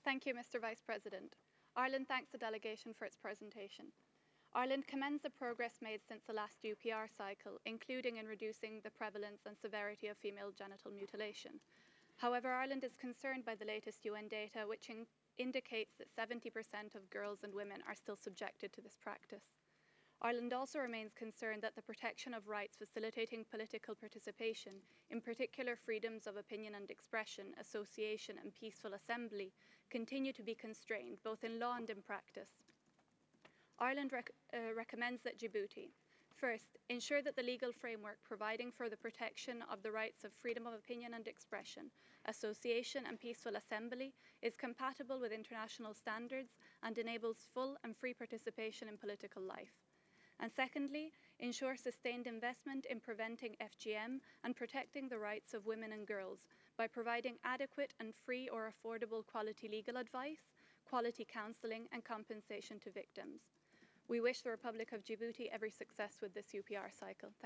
Thank you, Mr. Vice President. Ireland thanks the delegation for its presentation. Ireland commends the progress made since the last UPR cycle, including in reducing the prevalence and severity of female genital mutilation. However, Ireland is concerned by the latest UN data, which indicates that 70% of girls and women are still subjected to this practice. Ireland also remains concerned that the protection of rights facilitating political participation, in particular freedoms of opinion and expression, association and peaceful assembly, continue to be constrained both in law and in practice. Ireland recommends that Djibouti, first, ensure that the legal framework providing for the protection of the rights of freedom of opinion and expression, association and peaceful assembly is compatible with international standards and enables full and free participation in political life. And secondly, ensure sustained investment in preventing FGM and protecting the rights of women and girls by providing adequate and free or affordable quality legal advice, quality counselling and compensation to victims. We wish the Republic of Djibouti every success with this UPR cycle.